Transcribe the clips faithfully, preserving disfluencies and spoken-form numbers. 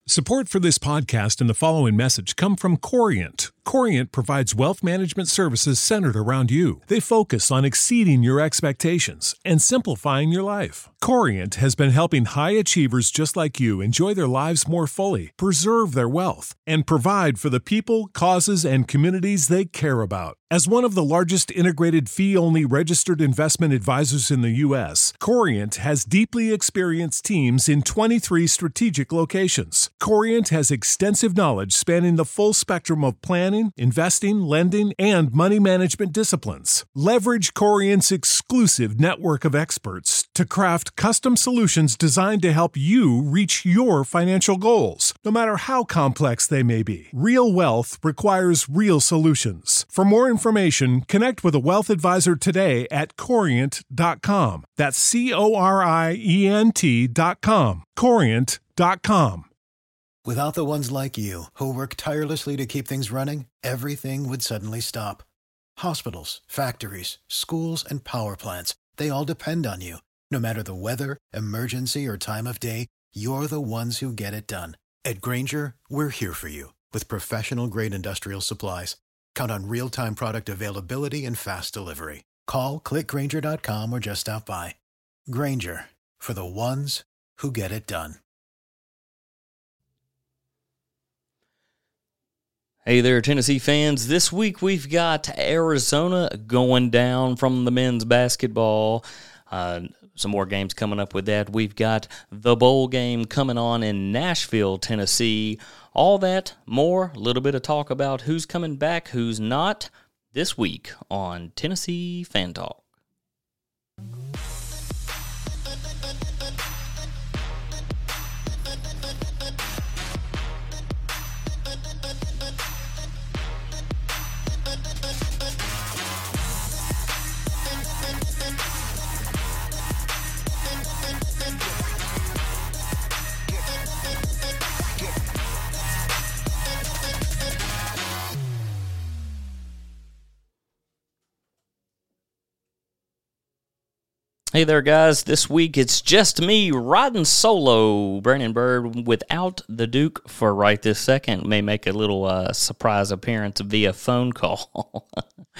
Support for this podcast and the following message come from Corient. Corient provides wealth management services centered around you. They focus on exceeding your expectations and simplifying your life. Corient has been helping high achievers just like you enjoy their lives more fully, preserve their wealth, and provide for the people, causes, and communities they care about. As one of the largest integrated fee-only registered investment advisors in the U S, Corient has deeply experienced teams in twenty-three strategic locations. Corient has extensive knowledge spanning the full spectrum of planning, investing, lending, and money management disciplines. Leverage Corient's exclusive network of experts to craft custom solutions designed to help you reach your financial goals, no matter how complex they may be. Real wealth requires real solutions. For more information, connect with a wealth advisor today at corient dot com. That's C O R I E N T dot com. corient dot com. Without the ones like you, who work tirelessly to keep things running, everything would suddenly stop. Hospitals, factories, schools, and power plants, they all depend on you. No matter the weather, emergency, or time of day, you're the ones who get it done. At Grainger, we're here for you with professional-grade industrial supplies. Count on real-time product availability and fast delivery. Call, click grainger dot com, or just stop by. Grainger, for the ones who get it done. Hey there, Tennessee fans. This week we've got Arizona going down from the men's basketball. Uh, some more games coming up with that. We've got the bowl game coming on in Nashville, Tennessee. All that, more, a little bit of talk about who's coming back, who's not, this week on Tennessee Fan Talk. Hey there, guys. This week it's just me riding solo. Brandon Bird without the Duke for right this second. May make a little uh, surprise appearance via phone call.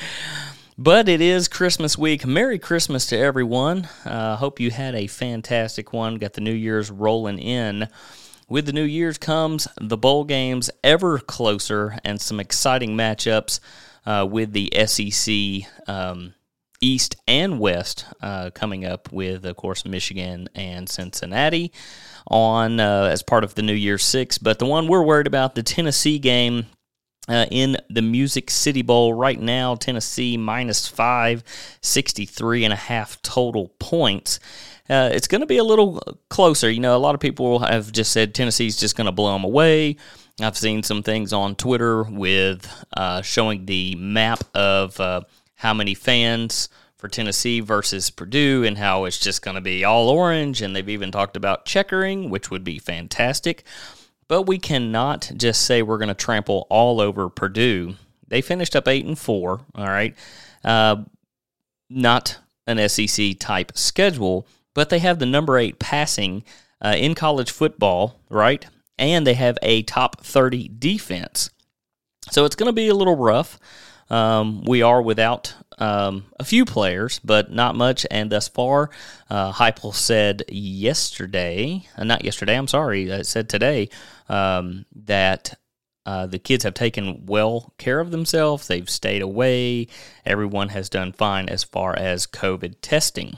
But it is Christmas week. Merry Christmas to everyone. Uh, hope you had a fantastic one. Got the New Year's rolling in. With the New Year's comes the bowl games ever closer and some exciting matchups uh, with the S E C um East and West uh, coming up with, of course, Michigan and Cincinnati on uh, as part of the New Year's Six. But the one we're worried about, the Tennessee game uh, in the Music City Bowl right now, Tennessee minus five, sixty-three and a half total points. Uh, it's going to be a little closer. You know, a lot of people have just said Tennessee's just going to blow them away. I've seen some things on Twitter with uh, showing the map of uh, how many fans for Tennessee versus Purdue and how it's just going to be all orange, and they've even talked about checkering, which would be fantastic. But we cannot just say we're going to trample all over Purdue. They finished up eight and four, all right? Uh, not an S E C-type schedule, but they have the number eight passing uh, in college football, right? And they have a top thirty defense. So it's going to be a little rough. Um, we are without um, a few players, but not much. And thus far, uh, Heupel said yesterday, uh, not yesterday, I'm sorry, it said today, um, that uh, the kids have taken well care of themselves. They've stayed away. Everyone has done fine as far as COVID testing.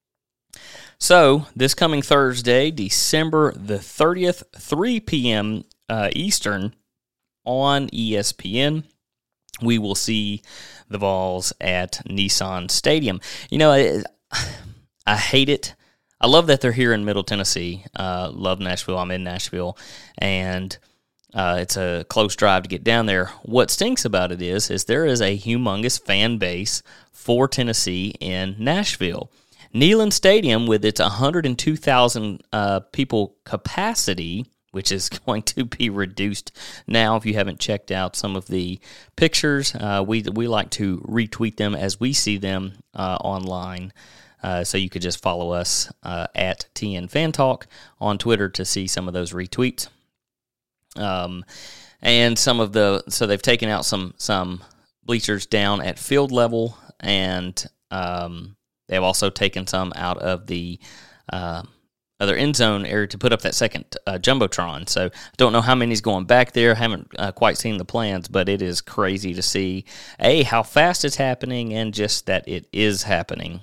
So this coming Thursday, December the thirtieth, three p.m. Uh, Eastern on E S P N, we will see the Vols at Nissan Stadium. You know, I, I hate it. I love that they're here in Middle Tennessee. Uh, love Nashville. I'm in Nashville. And uh, it's a close drive to get down there. What stinks about it is, is there is a humongous fan base for Tennessee in Nashville. Neyland Stadium, with its one hundred two thousand uh, people capacity, which is going to be reduced now. If you haven't checked out some of the pictures, uh, we we like to retweet them as we see them uh, online. Uh, so you could just follow us uh, at T N Fan Talk on Twitter to see some of those retweets. Um, and some of the so they've taken out some some bleachers down at field level, and um, they have also taken some out of the uh, other end zone area to put up that second uh, jumbotron. So I don't know how many's going back there. Haven't uh, quite seen the plans, but it is crazy to see a how fast it's happening and just that it is happening.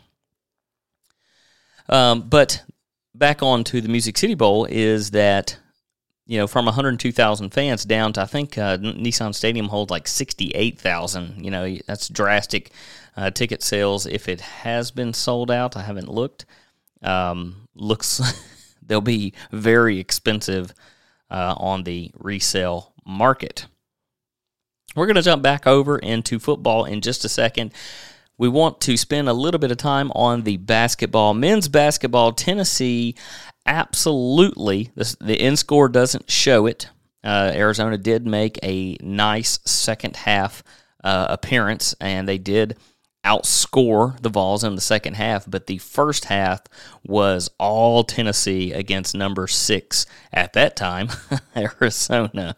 Um, but back on to the Music City Bowl is that, you know, from one hundred two thousand fans down to, I think, uh, Nissan Stadium holds like sixty-eight thousand. You know, that's drastic uh, ticket sales. If it has been sold out, I haven't looked. Um, looks they'll be very expensive uh, on the resale market. We're going to jump back over into football in just a second. We want to spend a little bit of time on the basketball. Men's basketball, Tennessee, absolutely, this, the end score doesn't show it. Uh, Arizona did make a nice second half uh, appearance, and they did outscore the Vols in the second half, but the first half was all Tennessee against number six at that time, Arizona.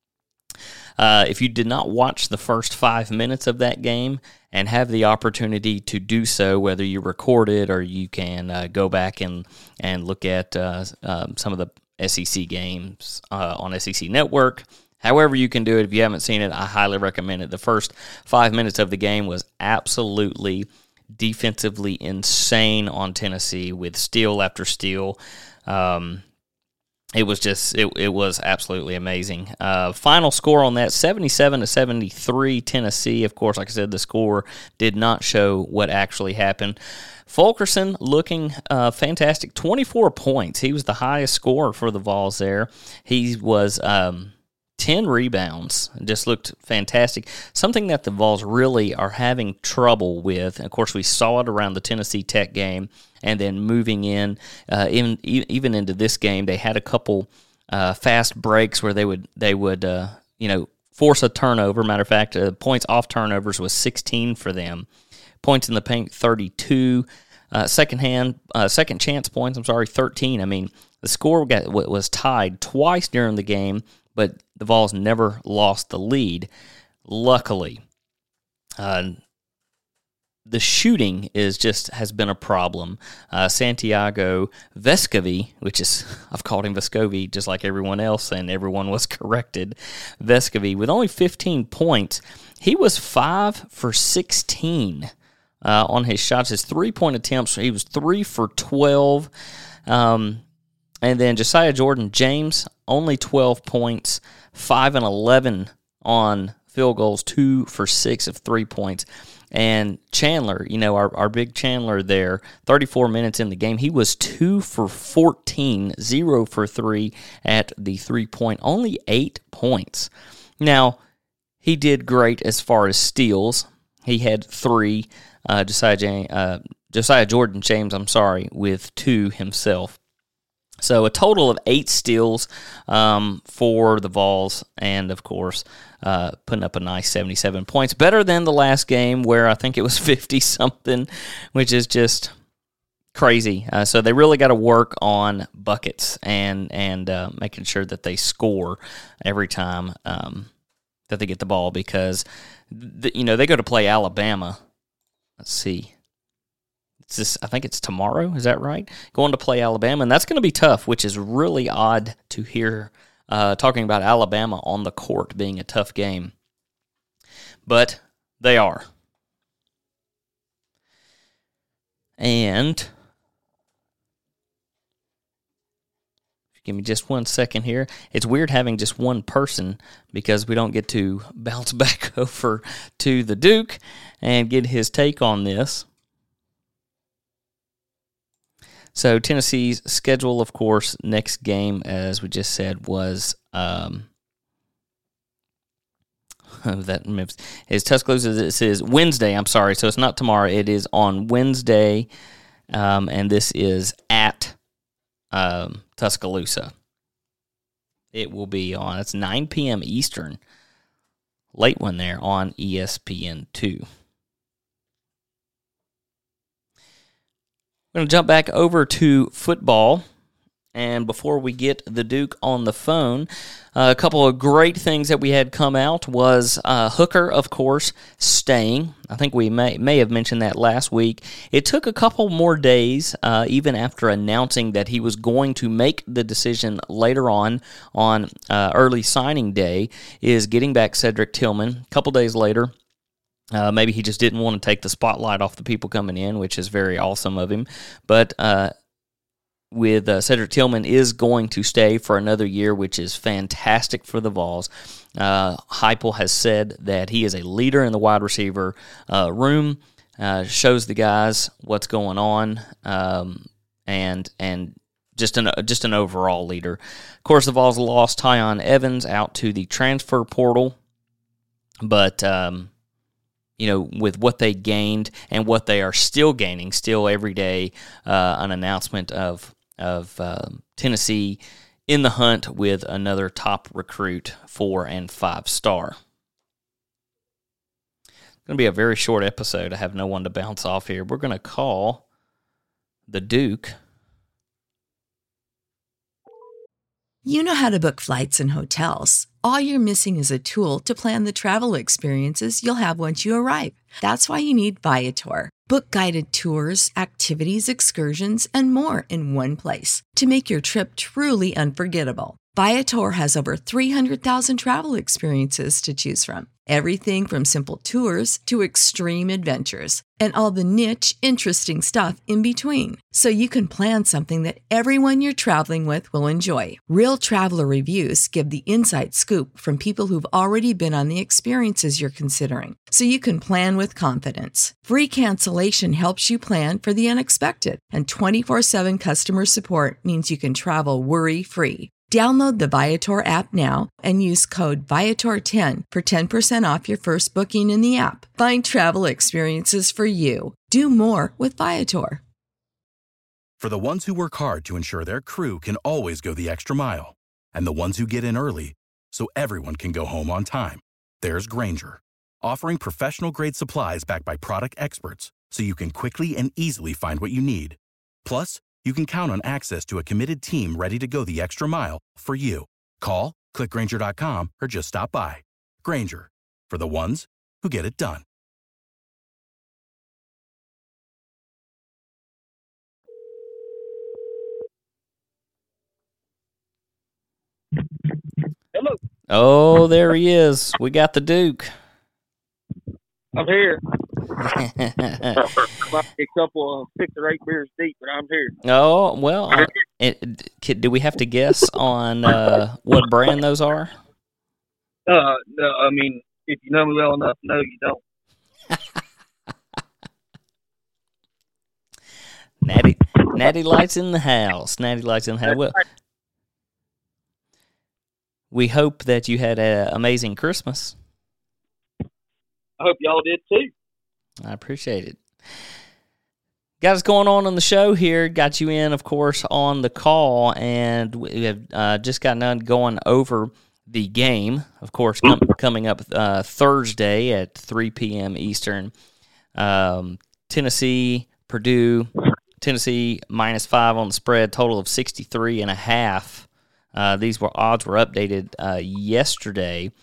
Uh, if you did not watch the first five minutes of that game and have the opportunity to do so, whether you record it or you can uh, go back and, and look at uh, um, some of the S E C games uh, on S E C Network, however you can do it, if you haven't seen it, I highly recommend it. The first five minutes of the game was absolutely defensively insane on Tennessee with steal after steal. Um It was just, it, it was absolutely amazing. Uh, final score on that, seventy-seven to seventy-three, Tennessee. Of course, like I said, the score did not show what actually happened. Fulkerson looking uh, fantastic, twenty-four points. He was the highest scorer for the Vols there. He was um, ten rebounds, just looked fantastic. Something that the Vols really are having trouble with. Of course, we saw it around the Tennessee Tech game. And then moving in, uh, even even into this game, they had a couple uh, fast breaks where they would they would uh, you know force a turnover. Matter of fact, uh, points off turnovers was sixteen for them. Points in the paint, thirty-two. Uh, second hand, uh, second chance points. I'm sorry, thirteen. I mean, the score got was tied twice during the game, but the Vols never lost the lead. Luckily. Uh, The shooting is just has been a problem. Uh, Santiago Vescovi, which is, I've called him Vescovi just like everyone else, and everyone was corrected. Vescovi, with only fifteen points, he was five for sixteen uh, on his shots. His three-point attempts, he was three for twelve. Um, and then Josiah Jordan-James, only twelve points, five and eleven on field goals, two for six of three points. And Chandler, you know, our, our big Chandler there, thirty-four minutes in the game, he was two for fourteen, zero for three at the three-point, only eight points. Now, he did great as far as steals. He had three, uh, Josiah, James, uh, Josiah Jordan-James, I'm sorry, with two himself. So a total of eight steals um, for the Vols, and of course, uh, putting up a nice seventy-seven points. Better than the last game where I think it was fifty-something, which is just crazy. Uh, so they really got to work on buckets and and uh, making sure that they score every time um, that they get the ball, because the, you know they go to play Alabama. Let's see. It's this, I think it's tomorrow, is that right? Going to play Alabama, and that's going to be tough, which is really odd to hear uh, talking about Alabama on the court being a tough game. But they are. And give me just one second here. It's weird having just one person because we don't get to bounce back over to the Duke and get his take on this. So Tennessee's schedule, of course, next game, as we just said, was um, that is Tuscaloosa. This is Wednesday. I'm sorry, so it's not tomorrow. It is on Wednesday, um, and this is at um, Tuscaloosa. It will be on. It's nine p.m. Eastern. Late one there on E S P N two. We're going to jump back over to football, And before we get the Duke on the phone, uh, a couple of great things that we had come out was uh, Hooker, of course, staying. I think we may may have mentioned that last week. It took a couple more days, uh, even after announcing that he was going to make the decision later on, on uh, early signing day, is getting back Cedric Tillman. A couple days later, Uh, maybe he just didn't want to take the spotlight off the people coming in, which is very awesome of him. But uh, with uh, Cedric Tillman is going to stay for another year, which is fantastic for the Vols. Uh, Heupel has said that he is a leader in the wide receiver uh, room, uh, shows the guys what's going on, um, and and just an just an overall leader. Of course, the Vols lost Tyon Evans out to the transfer portal, but um, you know, with what they gained and what they are still gaining, still every day, uh, an announcement of of uh, Tennessee in the hunt with another top recruit, four and five star. It's going to be a very short episode. I have no one to bounce off here. We're going to call the Duke. You know how to book flights and hotels. All you're missing is a tool to plan the travel experiences you'll have once you arrive. That's why you need Viator. Book guided tours, activities, excursions, and more in one place to make your trip truly unforgettable. Viator has over three hundred thousand travel experiences to choose from. Everything from simple tours to extreme adventures and all the niche, interesting stuff in between. So you can plan something that everyone you're traveling with will enjoy. Real traveler reviews give the inside scoop from people who've already been on the experiences you're considering. So you can plan with confidence. Free cancellation helps you plan for the unexpected. And twenty-four seven customer support means you can travel worry-free. Download the Viator app now and use code Viator ten for ten percent off your first booking in the app. Find travel experiences for you. Do more with Viator. For the ones who work hard to ensure their crew can always go the extra mile, and the ones who get in early so everyone can go home on time, there's Grainger, offering professional-grade supplies backed by product experts so you can quickly and easily find what you need. Plus, you can count on access to a committed team ready to go the extra mile for you. Call, click Grainger dot com, or just stop by. Grainger, for the ones who get it done. Hello. Oh, there he is. We got the Duke. I'm here. Might be a couple of six or eight beers deep, but I'm here. Oh, well, uh, it, it, do we have to guess on uh, what brand those are? Uh, no, I mean, if you know me well enough, no, you don't. Natty, Natty Lights in the house. Natty Lights in the house. Well, we hope that you had an amazing Christmas. I hope y'all did too. I appreciate it. Got us going on on the show here. Got you in, of course, on the call, and we have uh, just gotten done going over the game. Of course, com- coming up uh, Thursday at three p.m. Eastern. Um, Tennessee, Purdue. Tennessee minus five on the spread, total of sixty-three and a half. Uh, these were odds were updated uh, yesterday.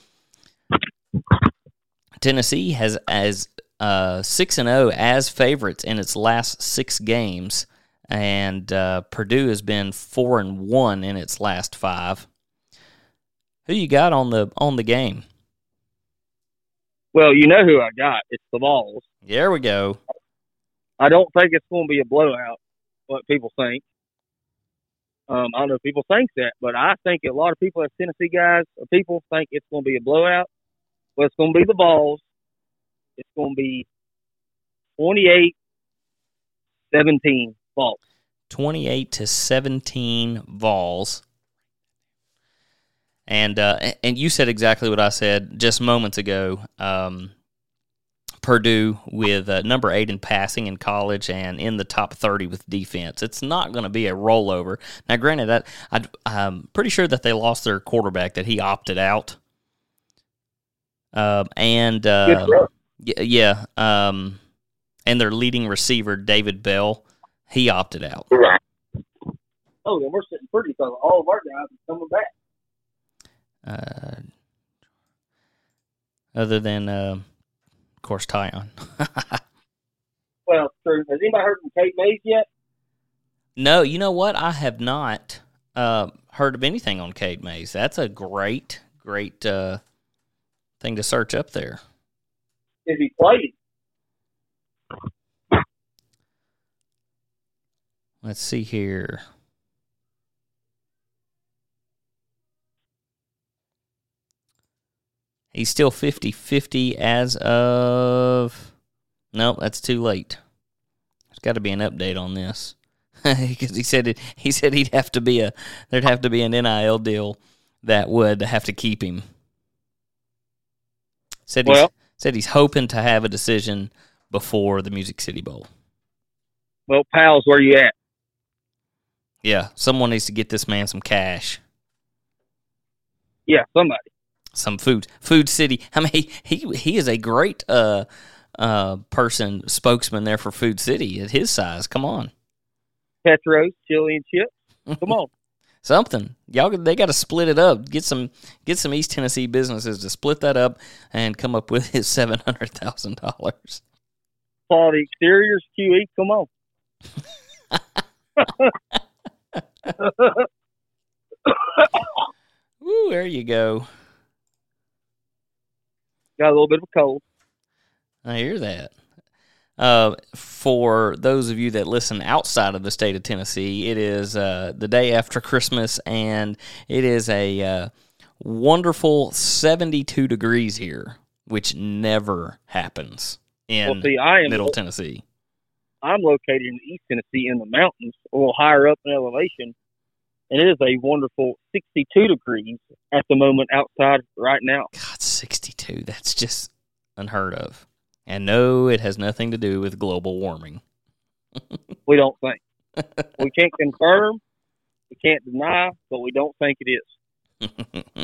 Tennessee has as uh, six and zero as favorites in its last six games, and uh, Purdue has been four and one in its last five. Who you got on the on the game? Well, you know who I got. It's the Vols. There we go. I don't think it's going to be a blowout, what people think. Um, I don't know if people think that, but I think a lot of people as Tennessee guys or people think it's going to be a blowout. Well, it's going to be the Vols. It's going to be twenty-eight seventeen Vols. twenty-eight to seventeen Vols. And uh, and you said exactly what I said just moments ago. Um, Purdue with uh, number eight in passing in college and in the top thirty with defense. It's not going to be a rollover. Now, granted, that I, I'm pretty sure that they lost their quarterback, that he opted out. Um, and uh, yeah, um, and their leading receiver, David Bell, he opted out. Oh, then we're sitting pretty because all of our guys are coming back. Uh, other than, uh, of course, Tyon. Well, true. Has anybody heard from Kate Mays yet? No, you know what? I have not uh, heard of anything on Cade Mays. That's a great, great uh, thing to search up there. Is he playing? Let's see here. He's still fifty-fifty as of... Nope, that's too late. There's got to be an update on this. Because he said it, he said he'd have to be a... There'd have to be an N I L deal that would have to keep him. Said he's, well, said he's hoping to have a decision before the Music City Bowl. Well, pals, where you at? Yeah, someone needs to get this man some cash. Yeah, somebody. Some food. Food City. I mean, he he, he is a great uh, uh, person, spokesman there for Food City at his size. Come on. Petros, chili and chips. Come on. Something. Y'all, they got to split it up. Get some get some East Tennessee businesses to split that up and come up with his seven hundred thousand dollars. Quality exteriors, Q E, come on. Woo, there you go. Got a little bit of a cold. I hear that. Uh, for those of you that listen outside of the state of Tennessee, it is uh, the day after Christmas, and it is a uh, wonderful seventy-two degrees here, which never happens in well, see, I am Middle lo- Tennessee. I'm located in East Tennessee in the mountains, a little higher up in elevation, and it is a wonderful sixty-two degrees at the moment outside right now. God, sixty-two. That's just unheard of. And no, it has nothing to do with global warming. We don't think. We can't confirm, we can't deny, but we don't think it is.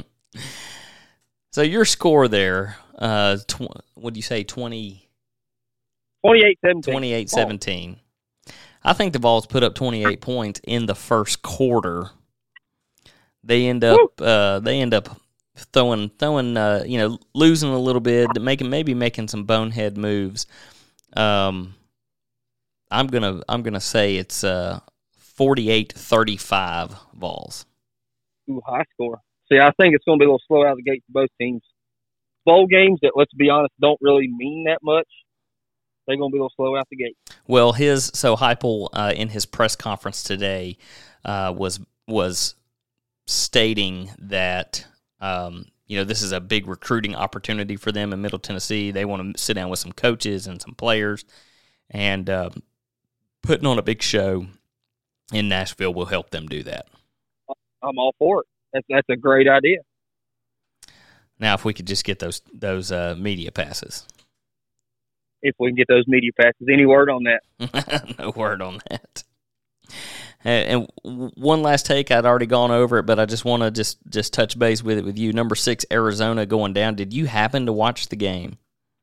So your score there, uh, tw- what do you say, twenty? twenty-eight seventeen. twenty-eight seventeen. I think the Vols put up twenty-eight points in the first quarter. They end up, uh, they end up throwing, throwing, uh, you know, losing a little bit, making maybe making some bonehead moves. Um, I'm gonna, I'm gonna say it's uh, forty-eight thirty-five Vols. Ooh, high score. See, I think it's going to be a little slow out of the gate for both teams. Bowl games that, let's be honest, don't really mean that much. They're going to be a little slow out the gate. Well, his so Heupel uh, in his press conference today uh, was was stating that um, you know this is a big recruiting opportunity for them in Middle Tennessee. They want to sit down with some coaches and some players, and uh, putting on a big show in Nashville will help them do that. I'm all for it. That's that's a great idea. Now, if we could just get those those uh, media passes. If we can get those media passes. Any word on that? No word on that. And one last take, I'd already gone over it, but I just want to just, just touch base with it with you. Number six, Arizona going down. Did you happen to watch the game?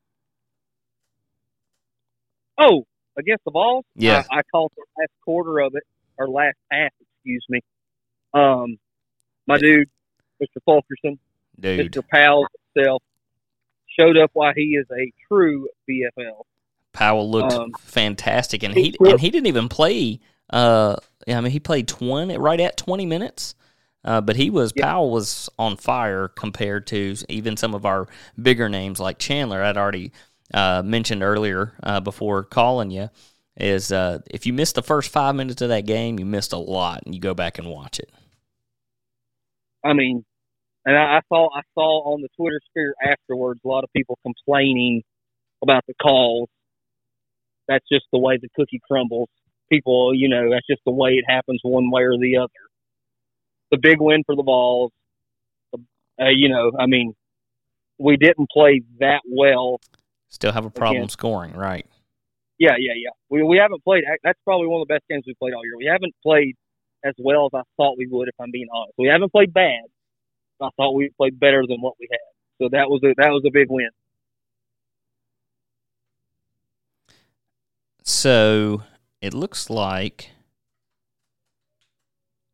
Oh, against the Vols? Yeah. I, I caught the last quarter of it, or last half, excuse me. Um, my dude, Mister Fulkerson, Dude. Mister Powell himself, showed up why he is a true B F L. Powell looked um, fantastic, and he and he didn't even play. Uh, I mean, he played twenty, right at twenty minutes. Uh, but he was yeah. Powell was on fire compared to even some of our bigger names like Chandler. I'd already uh, mentioned earlier uh, before calling you is uh, if you missed the first five minutes of that game, you missed a lot, and you go back and watch it. I mean. And I, I saw I saw on the Twitter sphere afterwards a lot of people complaining about the calls. That's just the way the cookie crumbles. People, you know, that's just the way it happens one way or the other. The big win for the Vols. Uh, you know, I mean, we didn't play that well. Still have a problem again. scoring, right? Yeah, yeah, yeah. We we haven't played. That's probably one of the best games we've played all year. We haven't played as well as I thought we would, if I'm being honest. We haven't played bad. I thought we played better than what we had. So that was a, that was a big win. So it looks like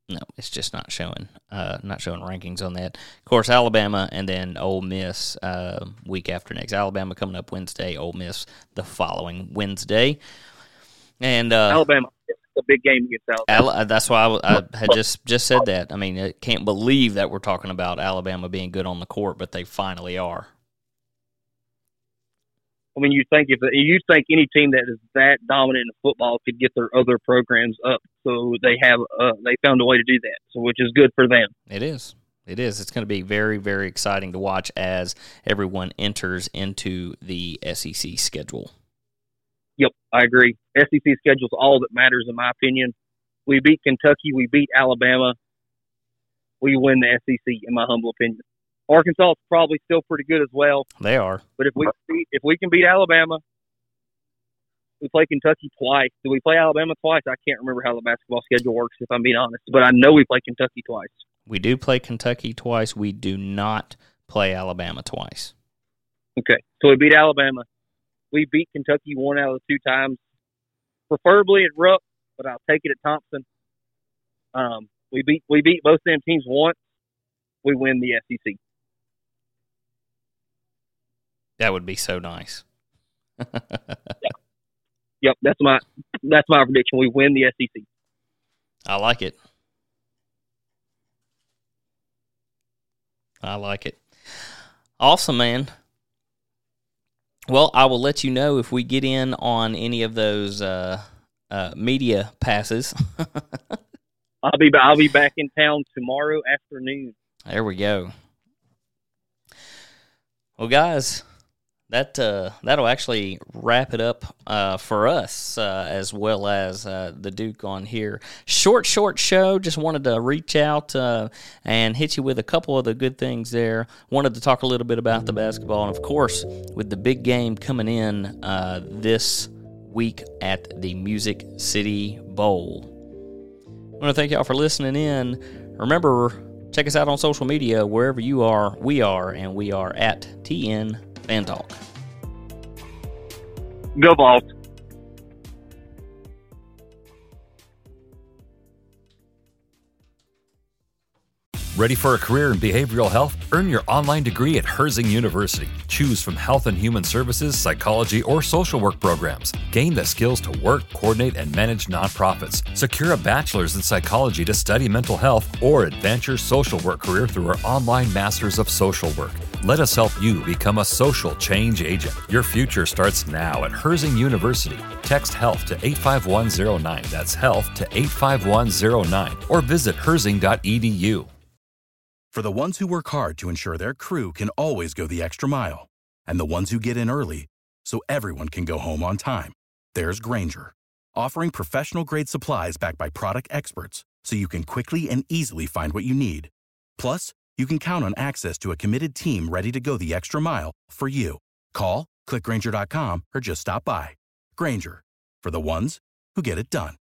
No, it's just not showing uh, not showing rankings on that. Of course, Alabama and then Ole Miss uh, week after next. Alabama coming up Wednesday, Ole Miss the following Wednesday. And uh, Alabama, it's a big game against Alabama. Al- that's why I, I had just, just said that. I mean, I can't believe that we're talking about Alabama being good on the court, but they finally are. I mean, you think if you think any team that is that dominant in football could get their other programs up, so they have uh, they found a way to do that, so which is good for them. It is. It is. It's going to be very, very exciting to watch as everyone enters into the S E C schedule. Yep, I agree. S E C schedule is all that matters, in my opinion. We beat Kentucky. We beat Alabama. We win the S E C, in my humble opinion. Arkansas is probably still pretty good as well. They are. But if we beat, if we can beat Alabama, we play Kentucky twice. Do we play Alabama twice? I can't remember how the basketball schedule works, if I'm being honest. But I know we play Kentucky twice. We do play Kentucky twice. We do not play Alabama twice. Okay, so we beat Alabama. We beat Kentucky one out of the two times, preferably at Rupp, but I'll take it at Thompson. Um, we beat we beat both them teams once. We win the S E C. That would be so nice. yep. yep, that's my that's my prediction. We win the S E C. I like it. I like it. Awesome, man. Well, I will let you know if we get in on any of those uh, uh, media passes. I'll be I'll be back in town tomorrow afternoon. There we go. Well, guys, that uh, that'll actually wrap it up uh, for us, uh, as well as uh, the Duke on here. Short, short show. Just wanted to reach out uh, and hit you with a couple of the good things there. Wanted to talk a little bit about the basketball, and of course, with the big game coming in uh, this week at the Music City Bowl. I want to thank y'all for listening in. Remember, check us out on social media. Wherever you are, we are, and we are at T N Fan Talk. Go Vols. Ready for a career in behavioral health? Earn your online degree at Herzing University. Choose from health and human services, psychology, or social work programs. Gain the skills to work, coordinate, and manage nonprofits. Secure a bachelor's in psychology to study mental health, or advance your social work career through our online Masters of Social Work. Let us help you become a social change agent. Your future starts now at Herzing University. Text HEALTH to eight five one zero nine. That's HEALTH to eight five one zero nine. Or visit herzing dot e d u. For the ones who work hard to ensure their crew can always go the extra mile, and the ones who get in early so everyone can go home on time, there's Grainger, offering professional-grade supplies backed by product experts so you can quickly and easily find what you need. Plus, you can count on access to a committed team ready to go the extra mile for you. Call, click Grainger dot com, or just stop by. Grainger, for the ones who get it done.